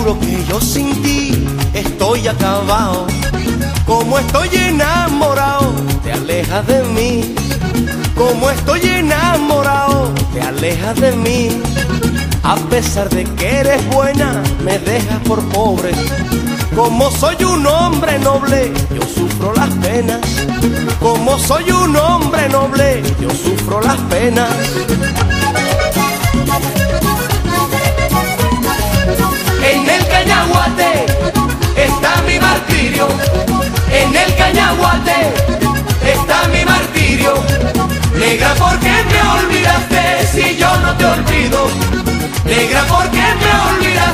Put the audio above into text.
juro que yo sin ti estoy acabado. Como estoy enamorado, te alejas de mí. Como estoy enamorado, te alejas de mí. A pesar de que eres buena, me dejas por pobre. Como soy un hombre noble, yo sufro las penas. Como soy un hombre noble, yo sufro las penas. En el cañaguate está mi martirio. En el cañaguate está mi martirio. Negra, ¿por qué me olvidaste si yo no te olvido? Negra, ¿por qué me